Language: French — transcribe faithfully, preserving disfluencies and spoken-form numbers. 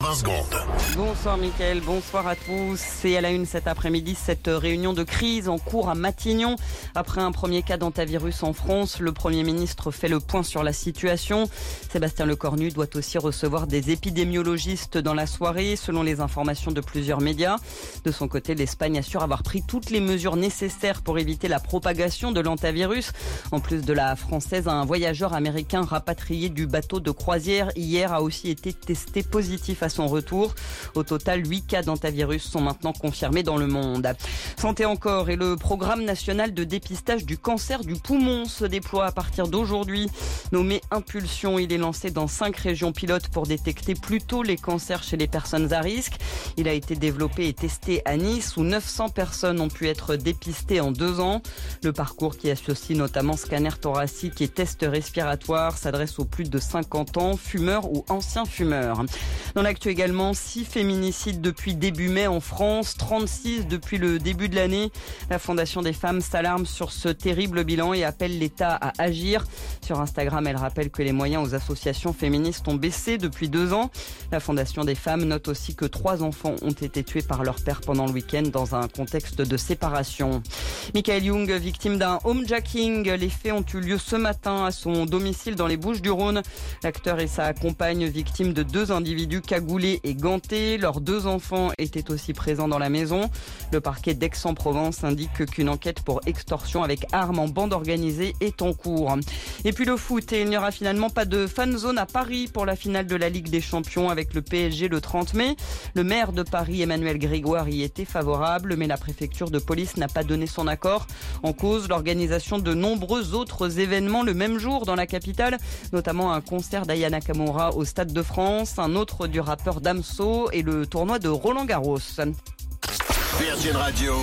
vingt secondes. Bonsoir Mickaël, bonsoir à tous. C'est à la une cet après-midi, cette réunion de crise en cours à Matignon. Après un premier cas d'hantavirus en France, le Premier ministre fait le point sur la situation. Sébastien Lecornu doit aussi recevoir des épidémiologistes dans la soirée, selon les informations de plusieurs médias. De son côté, l'Espagne assure avoir pris toutes les mesures nécessaires pour éviter la propagation de l'hantavirus. En plus de la française, un voyageur américain rapatrié du bateau de croisière hier a aussi été testé positif à son retour. Au total, huit cas d'hantavirus sont maintenant confirmés dans le monde. Santé encore, et le programme national de dépistage du cancer du poumon se déploie à partir d'aujourd'hui. Nommé Impulsion, il est lancé dans cinq régions pilotes pour détecter plus tôt les cancers chez les personnes à risque. Il a été développé et testé à Nice où neuf cents personnes ont pu être dépistées en deux ans. Le parcours, qui associe notamment scanner thoracique et tests respiratoires, s'adresse aux plus de cinquante ans, fumeurs ou anciens fumeurs. Dans l'actu également, six féminicides depuis début mai en France, trente-six depuis le début de l'année. La Fondation des femmes s'alarme sur ce terrible bilan et appelle l'État à agir. Sur Instagram, elle rappelle que les moyens aux associations féministes ont baissé depuis deux ans. La Fondation des femmes note aussi que trois enfants ont été tués par leur père pendant le week-end dans un contexte de séparation. Michael Young, victime d'un homejacking. Les faits ont eu lieu ce matin à son domicile dans les Bouches-du-Rhône. L'acteur et sa compagne, victimes de deux individus cagoulés et gantés. Leurs deux enfants étaient aussi présents dans la maison. Le parquet d'Aix-en-Provence indique qu'une enquête pour extorsion avec armes en bande organisée est en cours. Et puis le foot, et il n'y aura finalement pas de fan zone à Paris pour la finale de la Ligue des Champions avec le P S G le trente mai. Le maire de Paris, Emmanuel Grégoire, y était favorable, mais la préfecture de police n'a pas donné son accord. En cause, l'organisation de nombreux autres événements le même jour dans la capitale, notamment un concert d'Aya Nakamura au Stade de France, un autre du rappeur Damso et le tournoi de Roland Garros. Virgin Radio.